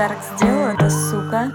подарок сделала эта сука.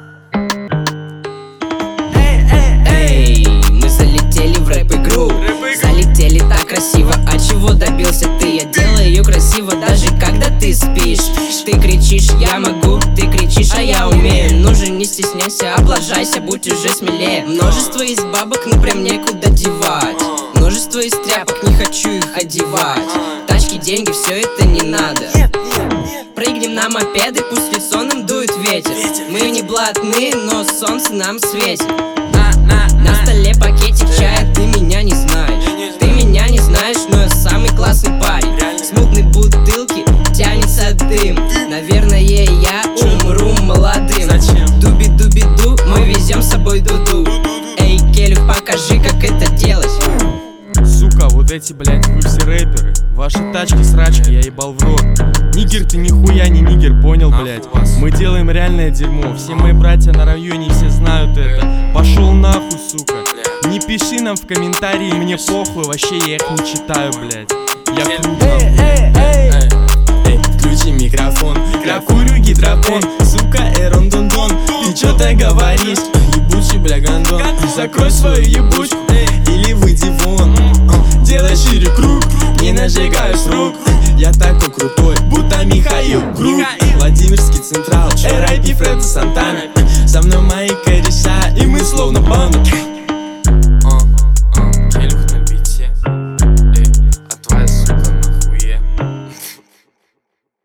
Эй, мы залетели в рэп-игру. Залетели так красиво, а чего добился ты? Я делаю ее красиво, даже когда ты спишь. Ты кричишь, я могу, ты кричишь, а я умею. Ну же, не стесняйся, облажайся, будь уже смелее. Множество из бабок, ну прям некуда девать. Множество из тряпок, не хочу их одевать. Тачки, деньги, все это не надо. Прыгнем на мопеды, пусть в лицо нам дует ветер. Мы не блатные, но солнце нам светит. На столе пакетик чая, ты меня не знаешь. Ты меня не знаешь, но я самый классный парень. С мутной бутылки тянется дым. Наверное, я умру молодым. Дуби-дуби-ду, мы везем с собой дуду. Эй, Келю, покажи, как это делать. Сука, вот эти, блядь, вы все рэперы. Ваши тачки, срачки, я ебал в рот. Нигер ты нихуя не нигер, понял, блядь? Мы делаем реальное дерьмо. Все мои братья на районе, все знают это. Пошел нахуй, сука. Не пиши нам в комментарии, мне похуй, вообще я их не читаю, блядь. Я крут, Эй, включи микрофон, я курю гидропон. Сука, эрондондон, ты чё-то говоришь? Ебучий, бля, гандон. Закрой свою ебучку, или выйди вон. Делай шире круг, не нажигаю с рук. Я такой крутой, будто Михаил Круг. Владимирский Централ, RIP Фреда Сантана. Со мной мои